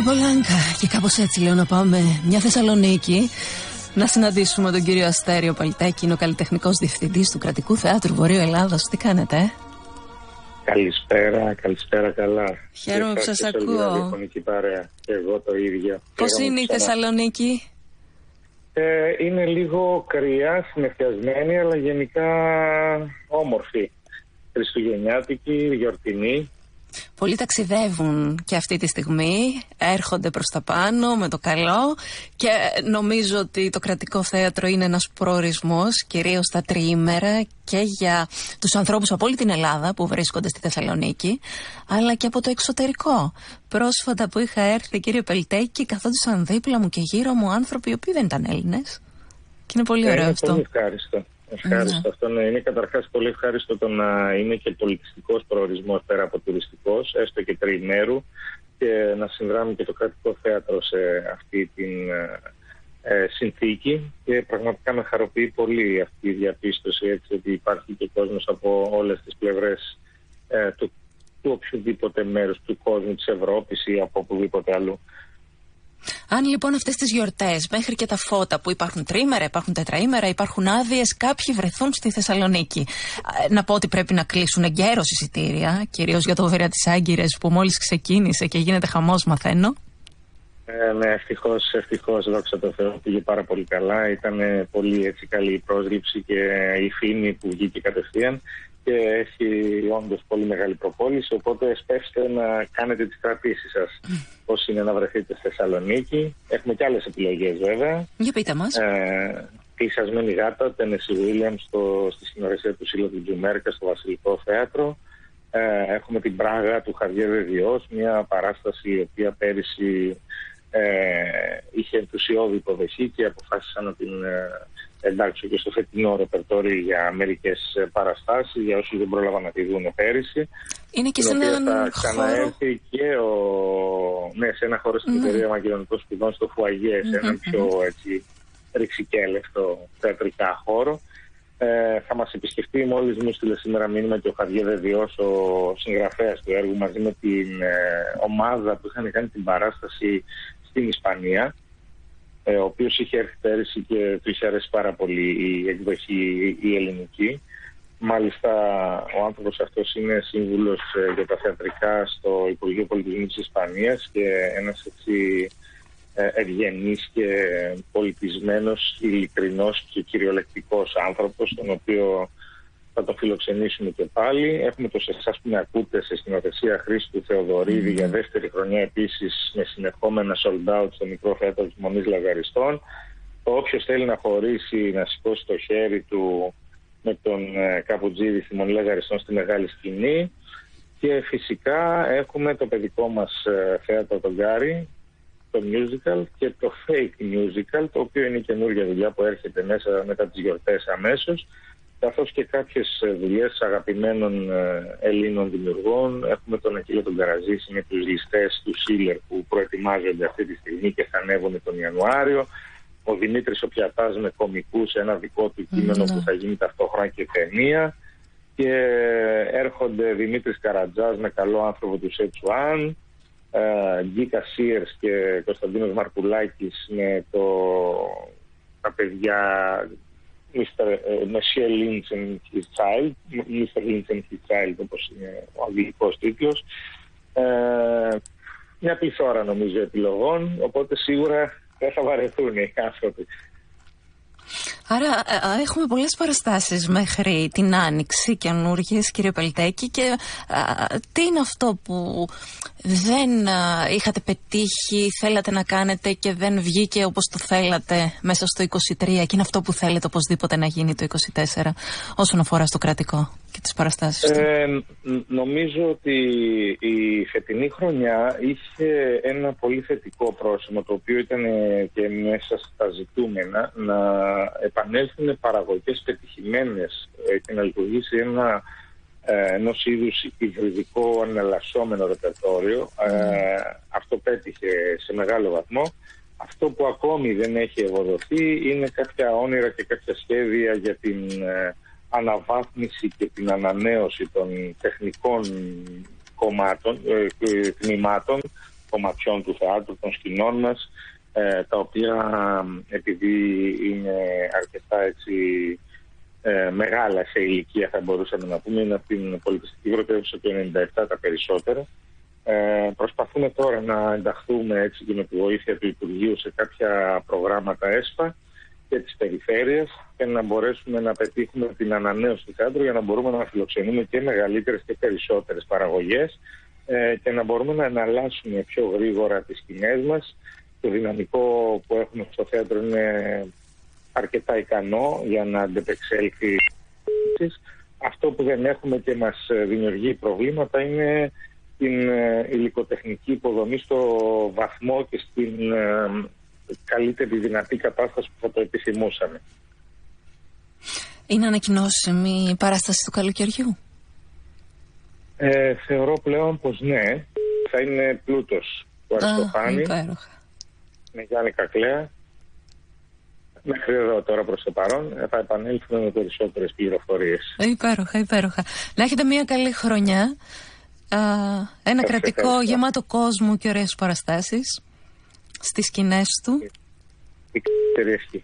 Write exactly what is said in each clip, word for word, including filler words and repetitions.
Καζαμπλάνκα. Και κάπως έτσι λέω να πάμε μια Θεσσαλονίκη να συναντήσουμε τον κύριο Αστέριο Παλτέκη, είναι ο καλλιτεχνικός διευθυντής του Κρατικού Θεάτρου Βορείου Ελλάδος. Τι κάνετε? Ε? Καλησπέρα, καλησπέρα, καλά. Χαίρομαι που σας ακούω. Παρέα. Και εγώ το ίδιο. Πώς είναι η Θεσσαλονίκη? Ε, είναι λίγο κρύα, συνεφιασμένη, αλλά γενικά όμορφη. Χριστουγεννιάτικη, γιορτινή. Πολλοί ταξιδεύουν και αυτή τη στιγμή, έρχονται προς τα πάνω με το καλό και νομίζω ότι το Κρατικό Θέατρο είναι ένας προορισμός, κυρίως τα τριήμερα, και για τους ανθρώπους από όλη την Ελλάδα που βρίσκονται στη Θεσσαλονίκη, αλλά και από το εξωτερικό. Πρόσφατα που είχα έρθει, κύριε Παλτέκη, καθόντουσαν δίπλα μου και γύρω μου άνθρωποι οι οποίοι δεν ήταν Έλληνες. Και είναι πολύ ωραίο είναι αυτό. Πολύ ευχάριστο. Ευχάριστο mm. αυτό, ναι. Είναι καταρχάς πολύ ευχάριστο το να είναι και πολιτιστικός προορισμός πέρα από τουριστικός, έστω και τριημέρου, και να συνδράμει και το Κρατικό Θέατρο σε αυτή την ε, συνθήκη. Και πραγματικά με χαροποιεί πολύ αυτή η διαπίστωση, έτσι, ότι υπάρχει και κόσμος από όλες τις πλευρές ε, του, του οποιοδήποτε μέρους του κόσμου, της Ευρώπης ή από οπουδήποτε αλλού. Αν λοιπόν αυτές τις γιορτές, μέχρι και τα φώτα που υπάρχουν τρίμερα, υπάρχουν τετραήμερα, υπάρχουν άδειες, κάποιοι βρεθούν στη Θεσσαλονίκη, να πω ότι πρέπει να κλείσουν εγκαίρως εισιτήρια, κυρίως για το Βέρα της Άγκυρες που μόλις ξεκίνησε και γίνεται χαμός, μαθαίνω. Ε, ναι, ευτυχώς, ευτυχώς, δόξα τω Θεώ, πήγε πάρα πολύ καλά. Ήταν πολύ έτσι καλή η πρόσληψη και η φήμη που βγήκε κατευθείαν. Και έχει όντως πολύ μεγάλη προπόληση, οπότε εσπεύστε να κάνετε τις κρατήσεις σας. Mm. Πώς είναι να βρεθείτε στη Θεσσαλονίκη. Έχουμε και άλλες επιλογές βέβαια. Για πείτε μας. Ε, Κλεισασμένη γάτα, Τένεσι Βίλιαμς στη συνεργασία του Σύλλογου Τζουμέρκα στο Βασιλικό Θέατρο. Ε, έχουμε την Πράγα του Χαβιέ Δεβιός, μια παράσταση η οποία πέρυσι ε, είχε ενθουσιώδη υποδοχή και αποφάσισα να την ε, εντάξει και στο φετινό ρεπερτόριο για μερικές παραστάσεις, για όσοι δεν πρόλαβαν να τη δουν πέρυσι. Είναι και σε έναν θα ξαναέρθει και ο... ναι, σε ένα χώρο στην Εταιρεία Μακεδονικών Σπουδών, στο Φουαγέ, σε έναν πιο έτσι ρηξικέλευτο θεατρικά χώρο. Ε, θα μας επισκεφτεί, μόλις μου στείλε σήμερα μήνυμα, και ο Χαβιέ Δεβιός, ο συγγραφέας του έργου, μαζί με την ε, ομάδα που είχαν κάνει την παράσταση στην Ισπανία, ο οποίος είχε έρθει πέρυσι και του είχε αρέσει πάρα πολύ η εκδοχή η ελληνική. Μάλιστα ο άνθρωπος αυτός είναι σύμβουλος για τα θεατρικά στο Υπουργείο Πολιτισμού της Ισπανίας και ένας έτσι ευγενής και πολιτισμένος, ειλικρινός και κυριολεκτικός άνθρωπος, τον οποίο θα το φιλοξενήσουμε και πάλι. Έχουμε το σε εσάς που με ακούτε σε σκηνοθεσία Χρήστου Θεοδωρίδη mm. για δεύτερη χρονιά επίσης, με συνεχόμενα sold out στο Μικρό Θέατρο της Μονής Λαγαριστών. Όποιος θέλει να χωρίσει, να σηκώσει το χέρι του με τον ε, Καπουτζίδη στη Μονή Λαγαριστών στη μεγάλη σκηνή. Και φυσικά έχουμε το παιδικό μας ε, θέατρο τον Γκάρι, το musical και το fake musical, το οποίο είναι η καινούργια δουλειά που έρχεται μέσα μετά τις γιορτές αμέσως, καθώς και κάποιες δουλειές αγαπημένων Ελλήνων δημιουργών. Έχουμε τον Ακύλο τον Καραζίση με τους ληστές του Σίλερ που προετοιμάζονται αυτή τη στιγμή και θα ανέβουν τον Ιανουάριο. Ο Δημήτρης ο Πιατάς με κομικούς, ένα δικό του κείμενο mm, που θα γίνει ταυτόχρονα και ταινία. Και έρχονται Δημήτρης Καρατζάς με Καλό άνθρωπο του Σετσουάν, Γκίκα Σίερς και Κωνσταντίνος Μαρκουλάκης με το, τα παιδιά Μίστερ Monsieur Lynch and His Child, Μίστερ Lynch and His Child, όπως είναι ο αγγλικός τίτλος. Ε, μια πληθώρα νομίζω επιλογών, οπότε σίγουρα δεν θα βαρεθούν οι άνθρωποι. Άρα α, έχουμε πολλές παραστάσεις μέχρι την Άνοιξη, καινούργιες, κύριε Παλτέκη, και α, τι είναι αυτό που δεν α, είχατε πετύχει, θέλατε να κάνετε και δεν βγήκε όπως το θέλατε μέσα στο είκοσι τρία, και είναι αυτό που θέλετε οπωσδήποτε να γίνει το είκοσι τέσσερα όσον αφορά στο κρατικό και τις παραστάσεις του? Ε, νομίζω ότι η φετινή χρονιά είχε ένα πολύ θετικό πρόσημο, το οποίο ήταν και μέσα στα ζητούμενα, να επανέλθουν παραγωγές πετυχημένες και να λειτουργήσει ένα ενός είδους υβριδικό ανελασσόμενο ρεπερτόριο. Mm. Ε, αυτό πέτυχε σε μεγάλο βαθμό. Αυτό που ακόμη δεν έχει ευοδοθεί είναι κάποια όνειρα και κάποια σχέδια για την ε, αναβάθμιση και την ανανέωση των τεχνικών κομμάτων, ε, τμήματων κομματιών του θεάτρου, των σκηνών μας, ε, τα οποία επειδή είναι αρκετά έτσι ε, μεγάλα σε ηλικία, θα μπορούσαμε να πούμε, είναι από την πολιτιστική πρωτεύουσα του ενενήντα επτά τα περισσότερα. Ε, προσπαθούμε τώρα να ενταχθούμε έτσι και με τη βοήθεια του Υπουργείου σε κάποια προγράμματα ΕΣΠΑ και της περιφέρειας και να μπορέσουμε να πετύχουμε την ανανέωση του θεάτρου για να μπορούμε να φιλοξενούμε και μεγαλύτερες και περισσότερες παραγωγές ε, και να μπορούμε να εναλλάσσουμε πιο γρήγορα τις σκηνές μας. Το δυναμικό που έχουμε στο θέατρο είναι αρκετά ικανό για να αντεπεξέλθει. Αυτό που δεν έχουμε και μας δημιουργεί προβλήματα είναι την υλικοτεχνική υποδομή στο βαθμό και στην ε, καλύτερη δυνατή κατάσταση που θα το επιθυμούσαμε. Είναι ανακοινώσιμη η παράσταση του καλοκαιριού? Ε, θεωρώ πλέον πως ναι. Θα είναι πλούτος του Αριστοφάνη. Υπέροχα. Με Γιάννη Κακλέα. Μέχρι εδώ τώρα προς το παρόν θα επανέλθουμε με περισσότερες πληροφορίες. Υπέροχα, υπέροχα. Να έχετε μια καλή χρονιά. Α, ένα Σας κρατικό ευχαριστώ. γεμάτο κόσμο και ωραίες παραστάσεις στις σκηνές του. Η καλύτερη ευχή.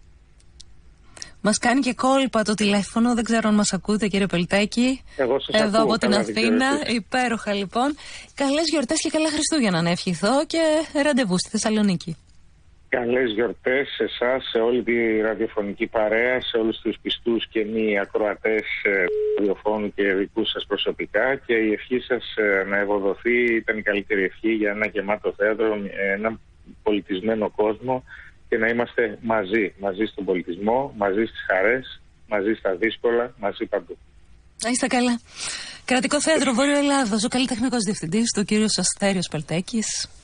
Μας κάνει και κόλπα το τηλέφωνο, δεν ξέρω αν μας ακούτε κύριε Πελτέκη. Εγώ σας Εδώ ακούω, από την καλά, Αθήνα, δεν ξέρω. υπέροχα λοιπόν. Καλές γιορτές και καλά Χριστούγεννα να ευχηθώ και ραντεβού στη Θεσσαλονίκη. Καλές γιορτές σε εσάς, σε όλη τη ραδιοφωνική παρέα, σε όλους τους πιστούς και μη ακροατές ε, ραδιοφώνου και δικούς σας προσωπικά, και η ευχή σας ε, να ευοδοθεί ήταν η καλύτερη ευχή για ένα γεμάτο θέατρο, ε, ένα πολιτισμένο κόσμο, και να είμαστε μαζί, μαζί στον πολιτισμό, μαζί στις χαρές, μαζί στα δύσκολα, μαζί παντού. Να είστε καλά. Κρατικό Θέατρο Βόρειο Ελλάδος, ο καλλιτεχνικός διευθυντής του κύριος Αστέριος Πελτέκης.